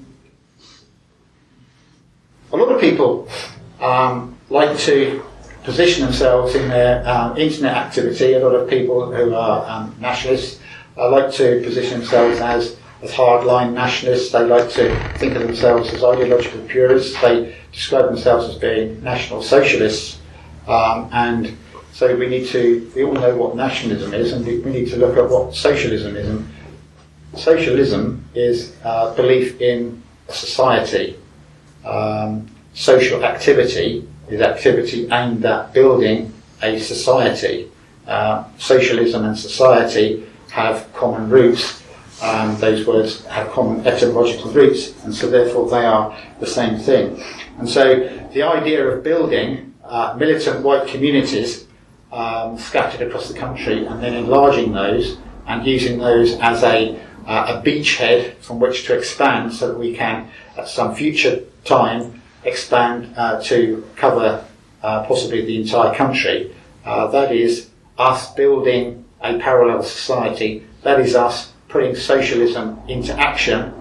A lot of people um, like to position themselves in their um, internet activity. A lot of people who are um, nationalists uh, like to position themselves as, as hardline nationalists. They like to think of themselves as ideological purists. They describe themselves as being national socialists. Um, and so we need to, we all know what nationalism is, and we, we need to look at what socialism is. And socialism is uh, belief in a society. Um, social activity is activity aimed at building a society. Uh, socialism and society have common roots. Um, those words have common etymological roots, and so therefore they are the same thing. And so the idea of building uh, militant white communities um, scattered across the country, and then enlarging those and using those as a, uh, a beachhead from which to expand, so that we can, at some future time, expand uh, to cover uh, possibly the entire country. Uh, that is us building a parallel society. That is us putting socialism into action.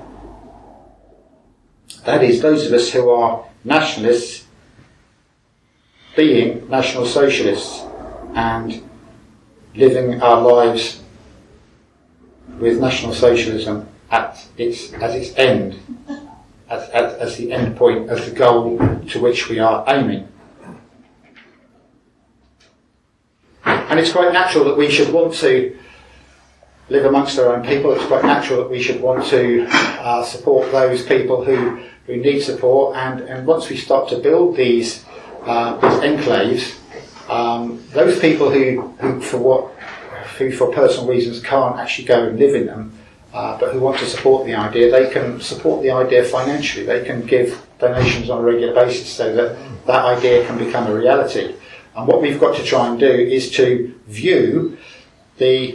That is those of us who are nationalists being national socialists and living our lives with national socialism at its as its end. As, as, as the end point, as the goal to which we are aiming. And it's quite natural that we should want to live amongst our own people. It's quite natural that we should want to uh, support those people who, who need support. And, and once we start to build these, uh, these enclaves, um, those people who, who for what, who for personal reasons can't actually go and live in them, Uh, but who want to support the idea, they can support the idea financially. They can give donations on a regular basis so that that idea can become a reality. And what we've got to try and do is to view the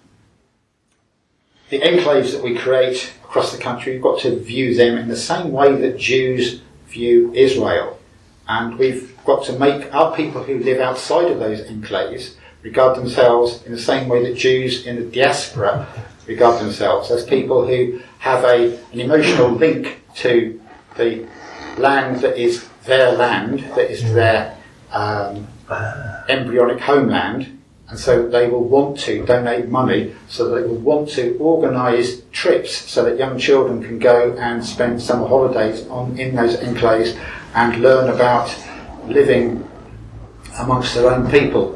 the enclaves that we create across the country. We've got to view them in the same way that Jews view Israel. And we've got to make our people who live outside of those enclaves regard themselves in the same way that Jews in the diaspora regard themselves, as people who have a, an emotional link to the land that is their land, that is their um, embryonic homeland, and so they will want to donate money, so that they will want to organise trips so that young children can go and spend summer holidays on in those enclaves and learn about living amongst their own people.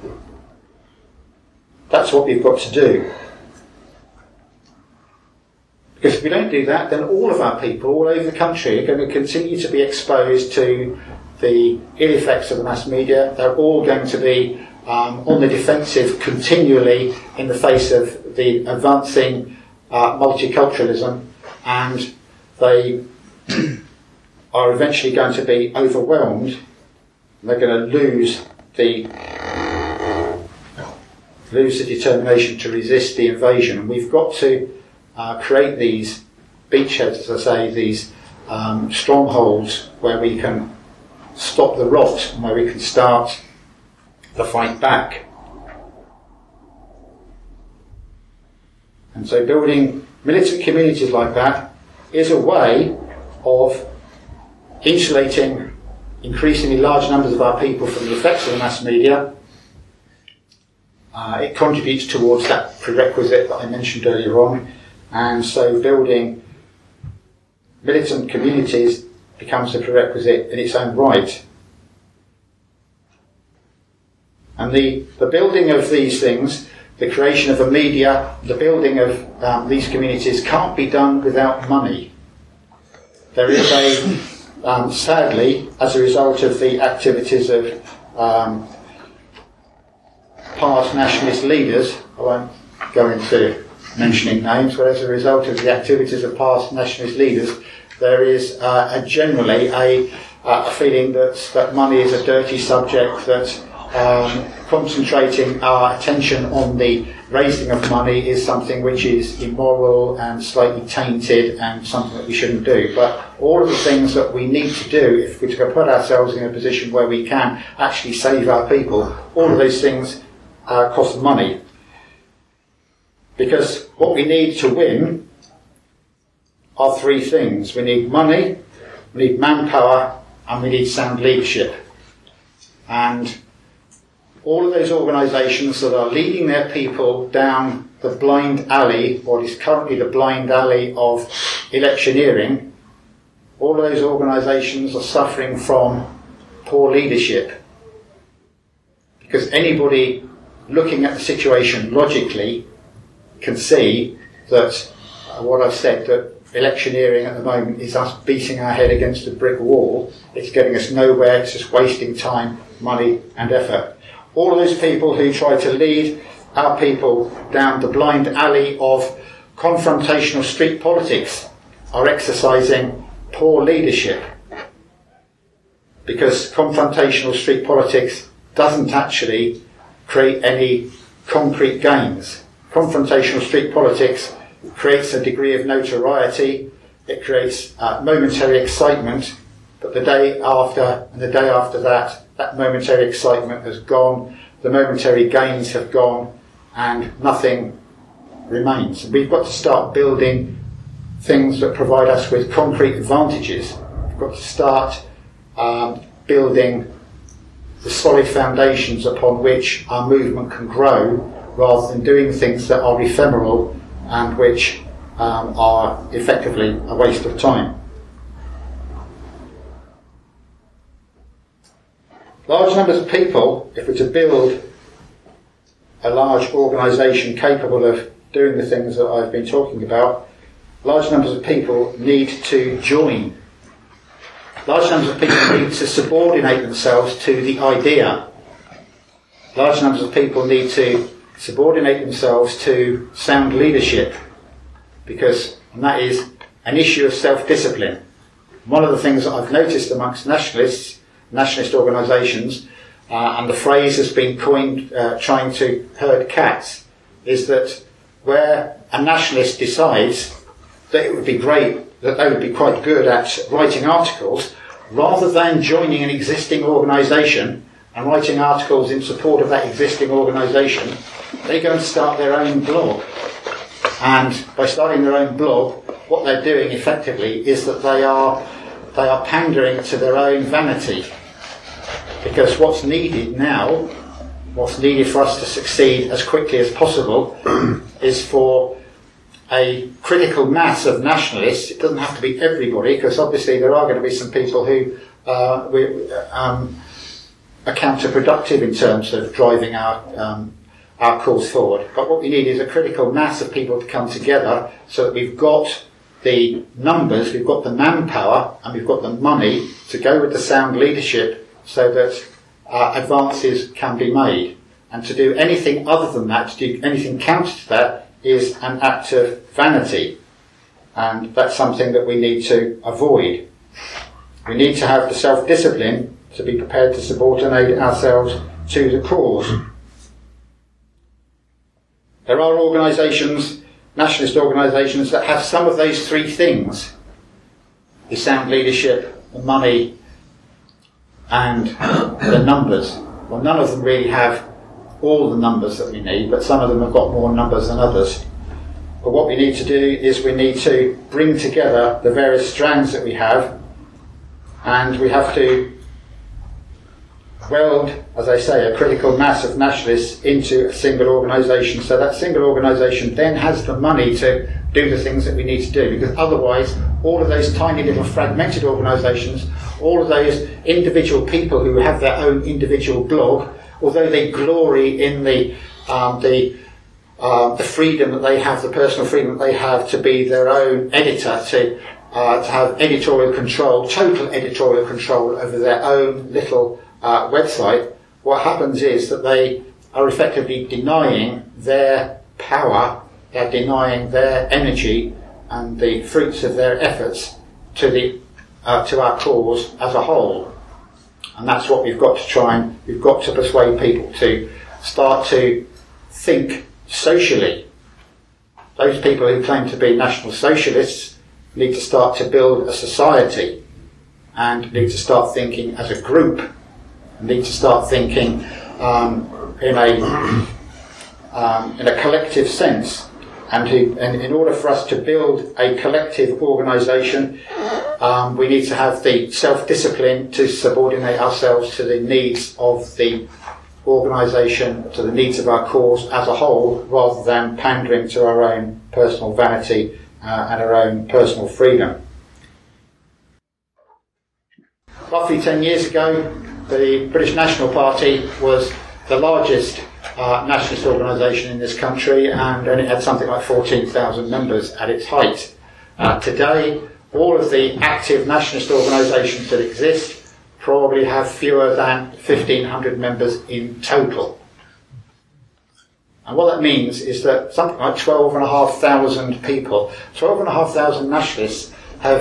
That's what we've got to do. Because if we don't do that, then all of our people all over the country are going to continue to be exposed to the ill effects of the mass media. They're all going to be um, on the defensive continually in the face of the advancing uh, multiculturalism, and they are eventually going to be overwhelmed. They're going to lose the lose the determination to resist the invasion. And we've got to uh, create these beachheads, as I say, these um, strongholds where we can stop the rot and where we can start the fight back. And so building militant communities like that is a way of insulating increasingly large numbers of our people from the effects of the mass media. Uh, it contributes towards that prerequisite that I mentioned earlier on, and so building militant communities becomes a prerequisite in its own right. And the, the building of these things, the creation of a media, the building of um, these communities can't be done without money. There is a, um, sadly, as a result of the activities of um, past nationalist leaders, I won't go into mentioning names, but as a result of the activities of past nationalist leaders, there is uh, a generally a, uh, a feeling that, that money is a dirty subject, that um, concentrating our attention on the raising of money is something which is immoral and slightly tainted and something that we shouldn't do. But all of the things that we need to do if we're to put ourselves in a position where we can actually save our people, all of those things uh, cost money. Because what we need to win are three things. We need money, we need manpower, and we need sound leadership. And all of those organisations that are leading their people down the blind alley, what is currently the blind alley of electioneering, all of those organisations are suffering from poor leadership. Because anybody looking at the situation logically can see that uh, what I've said, that electioneering at the moment is us beating our head against a brick wall. It's getting us nowhere, it's just wasting time, money and effort. All of those people who try to lead our people down the blind alley of confrontational street politics are exercising poor leadership, because confrontational street politics doesn't actually create any concrete gains. Confrontational street politics creates a degree of notoriety, it creates uh, momentary excitement, but the day after and the day after that, that momentary excitement has gone, the momentary gains have gone, and nothing remains. We've got to start building things that provide us with concrete advantages. We've got to start um, building the solid foundations upon which our movement can grow, rather than doing things that are ephemeral and which um, are effectively a waste of time. Large numbers of people, if we're to build a large organisation capable of doing the things that I've been talking about, large numbers of people need to join. Large numbers of people need to subordinate themselves to the idea. Large numbers of people need to subordinate themselves to sound leadership, because and that is an issue of self-discipline. One of the things that I've noticed amongst nationalists, nationalist organisations, uh, and the phrase has been coined, uh, trying to herd cats, is that where a nationalist decides that it would be great, that they would be quite good at writing articles, rather than joining an existing organisation and writing articles in support of that existing organisation, they go and start their own blog. And by starting their own blog, what they're doing effectively is that they are they are pandering to their own vanity. Because what's needed now, what's needed for us to succeed as quickly as possible, is for a critical mass of nationalists. It doesn't have to be everybody, because obviously there are going to be some people who uh, we, um, are counterproductive in terms of driving our um, our cause forward. But what we need is a critical mass of people to come together so that we've got the numbers, we've got the manpower, and we've got the money to go with the sound leadership so that uh, advances can be made. And to do anything other than that, to do anything counter to that, is an act of vanity. And that's something that we need to avoid. We need to have the self-discipline to be prepared to subordinate ourselves to the cause. There are organisations, nationalist organisations, that have some of those three things: the sound leadership, the money, and the numbers. Well, none of them really have all the numbers that we need, but some of them have got more numbers than others. But what we need to do is we need to bring together the various strands that we have, and we have to weld, as I say, a critical mass of nationalists into a single organisation. So that single organisation then has the money to do the things that we need to do, because otherwise all of those tiny little fragmented organisations, all of those individual people who have their own individual blog, although they glory in the um, the uh, the freedom that they have, the personal freedom that they have to be their own editor, to uh, to have editorial control, total editorial control over their own little uh, website, what happens is that they are effectively denying their power, they're denying their energy and the fruits of their efforts to the uh, to our cause as a whole. And that's what we've got to try and, we've got to persuade people to start to think socially. Those people who claim to be National Socialists need to start to build a society and need to start thinking as a group, need to start thinking um, in a um, in a collective sense. And, who, and in order for us to build a collective organisation, um, we need to have the self-discipline to subordinate ourselves to the needs of the organisation, to the needs of our cause as a whole, rather than pandering to our own personal vanity uh, and our own personal freedom. Roughly ten years ago, the British National Party was the largest Uh, nationalist organisation in this country, and, and it had something like fourteen thousand members at its height. Uh, today, all of the active nationalist organisations that exist probably have fewer than fifteen hundred members in total. And what that means is that something like twelve and a half thousand people, twelve and a half thousand nationalists have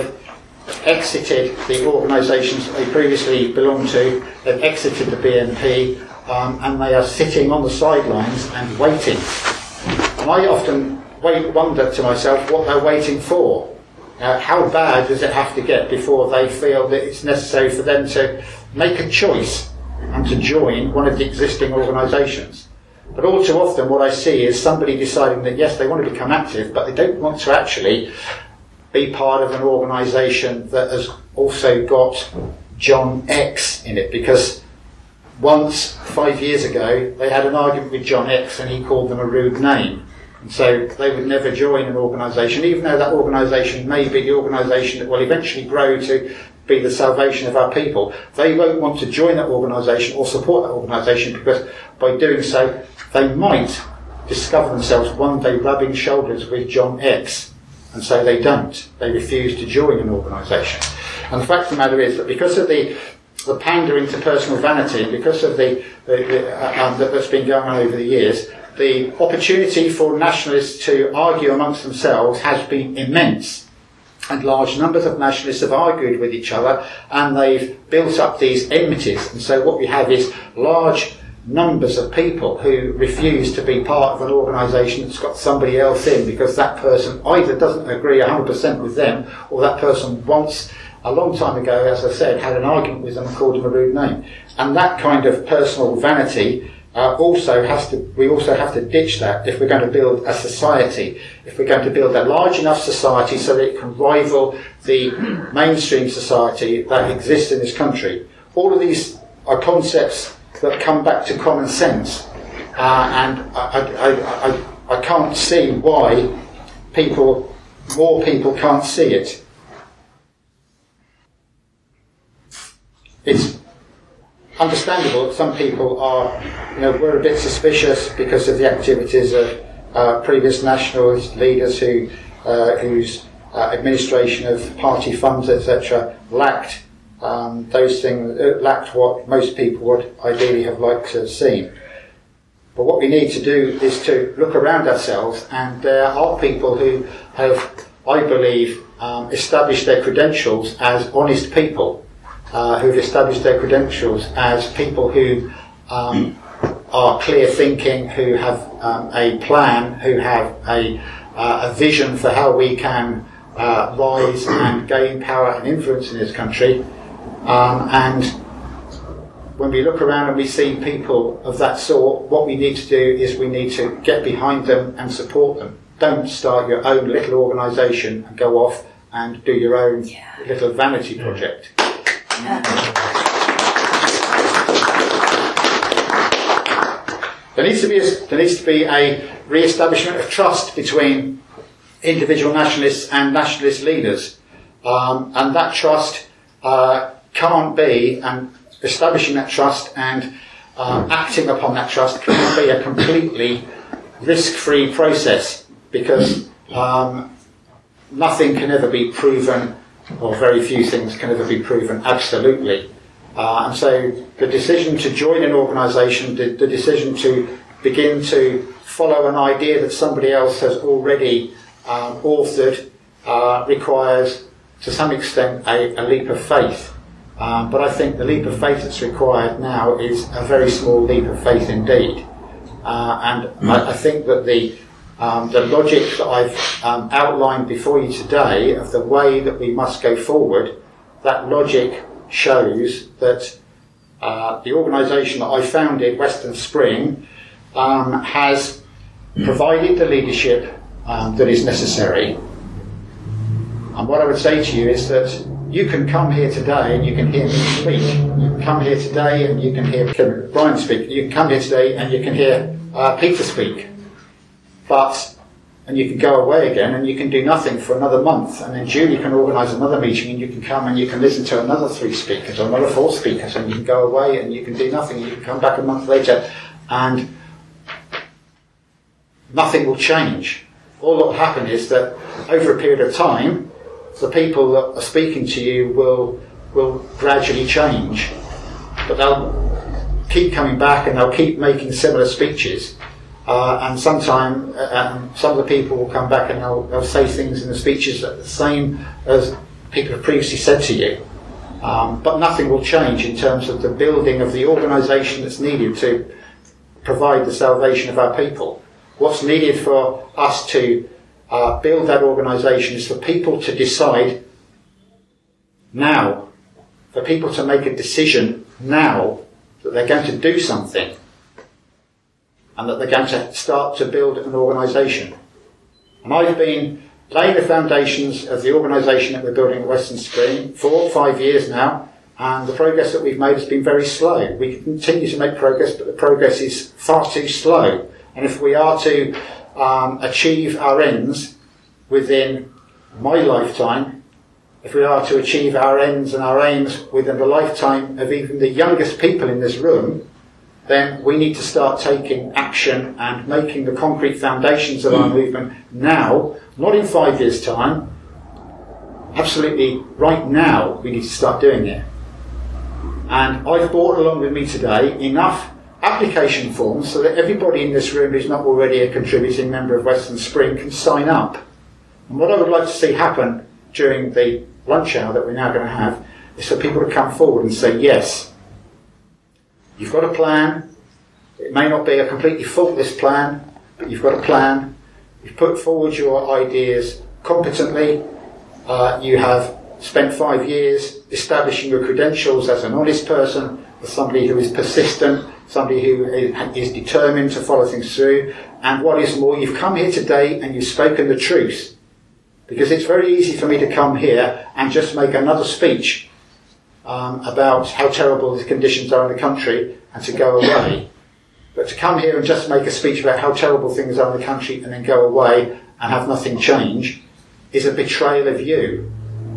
exited the organisations that they previously belonged to, they've exited the B N P, Um, and they are sitting on the sidelines and waiting. And I often wait, wonder to myself what they're waiting for. Uh, how bad does it have to get before they feel that it's necessary for them to make a choice and to join one of the existing organisations? But all too often what I see is somebody deciding that yes, they want to become active, but they don't want to actually be part of an organisation that has also got John X in it, because once, five years ago, they had an argument with John X and he called them a rude name. And so they would never join an organisation, even though that organisation may be the organisation that will eventually grow to be the salvation of our people. They won't want to join that organisation or support that organisation, because by doing so, they might discover themselves one day rubbing shoulders with John X. And so they don't. They refuse to join an organisation. And the fact of the matter is that because of the the pandering to personal vanity, and because of the, the, the uh, um, that, that's been going on over the years, the opportunity for nationalists to argue amongst themselves has been immense. And large numbers of nationalists have argued with each other, and they've built up these enmities. And so what we have is large numbers of people who refuse to be part of an organisation that's got somebody else in, because that person either doesn't agree one hundred percent with them, or that person wants, a long time ago, as I said, had an argument with them and called them a rude name. And that kind of personal vanity uh, also has to, we also have to ditch that if we're going to build a society, if we're going to build a large enough society so that it can rival the mainstream society that exists in this country. All of these are concepts that come back to common sense, uh, and I, I, I, I can't see why people, more people can't see it. It's understandable that some people are, you know, we're a bit suspicious because of the activities of uh, previous nationalist leaders who, uh, whose uh, administration of party funds, et cetera, lacked um, those things, uh, lacked what most people would ideally have liked to have seen. But what we need to do is to look around ourselves, and there are people who have, I believe, um, established their credentials as honest people, uh, who've established their credentials as people who um, are clear thinking, who have um, a plan, who have a, uh, a vision for how we can uh, rise and gain power and influence in this country. Um, and when we look around and we see people of that sort, what we need to do is we need to get behind them and support them. Don't start your own little organisation and go off and do your own yeah. little vanity project. Yeah. There needs to be a, there needs to be a re-establishment of trust between individual nationalists and nationalist leaders, um, and that trust uh, can't be, and establishing that trust and um, acting upon that trust can't be a completely risk-free process, because um, nothing can ever be proven, or very few things can ever be proven absolutely. Uh, and so the decision to join an organisation, the, the decision to begin to follow an idea that somebody else has already um, authored uh, requires, to some extent, a, a leap of faith. Um, but I think the leap of faith that's required now is a very small leap of faith indeed. Uh, and I, I think that the um, the logic that I've um, outlined before you today of the way that we must go forward, that logic shows that uh, the organisation that I founded, Western Spring, um, has provided the leadership um, that is necessary. And what I would say to you is that you can come here today and you can hear me speak. You can come here today and you can hear Brian speak. You can come here today and you can hear uh, Peter speak. But, and you can go away again and you can do nothing for another month, and then Julie can organise another meeting and you can come and you can listen to another three speakers or another four speakers, and you can go away and you can do nothing, and you can come back a month later and nothing will change. All that will happen is that over a period of time, the people that are speaking to you will will gradually change, but they'll keep coming back and they'll keep making similar speeches. Uh, and sometime uh, um, some of the people will come back and they'll, they'll say things in the speeches that are the same as people have previously said to you. Um, but nothing will change in terms of the building of the organisation that's needed to provide the salvation of our people. What's needed for us to uh, build that organisation is for people to decide now, for people to make a decision now that they're going to do something, and that they're going to start to build an organisation. And I've been laying the foundations of the organisation that we're building at Western Spring for four or five years now, and the progress that we've made has been very slow. We continue to make progress, but the progress is far too slow. And if we are to um, achieve our ends within my lifetime, if we are to achieve our ends and our aims within the lifetime of even the youngest people in this room, then we need to start taking action and making the concrete foundations of our movement now, not in five years' time. Absolutely right now we need to start doing it. And I've brought along with me today enough application forms so that everybody in this room who's not already a contributing member of Western Spring can sign up. And what I would like to see happen during the lunch hour that we're now going to have is for people to come forward and say, yes, you've got a plan. It may not be a completely faultless plan, but you've got a plan. You've put forward your ideas competently. Uh, you have spent five years establishing your credentials as an honest person, as somebody who is persistent, somebody who is determined to follow things through. And what is more, you've come here today and you've spoken the truth. Because it's very easy for me to come here and just make another speech um, about how terrible the conditions are in the country and to go away. But to come here and just make a speech about how terrible things are in the country and then go away and have nothing change is a betrayal of you.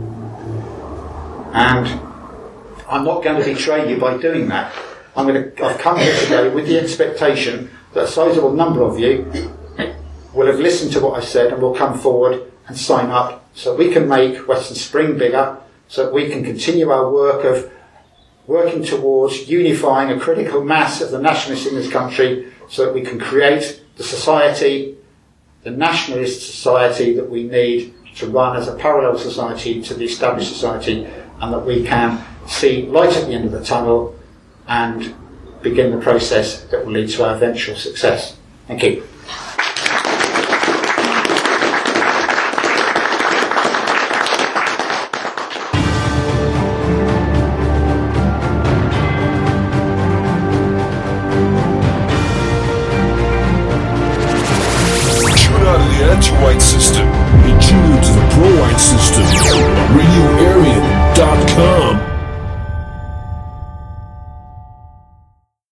And I'm not going to betray you by doing that. I'm going to, I've come here today with the expectation that a sizable number of you will have listened to what I said and will come forward and sign up so we can make Western Spring bigger, so that we can continue our work of working towards unifying a critical mass of the nationalists in this country so that we can create the society, the nationalist society that we need to run as a parallel society to the established society, and that we can see light at the end of the tunnel and begin the process that will lead to our eventual success. Thank you. Tune out of the anti-white system and tune into the pro-white system.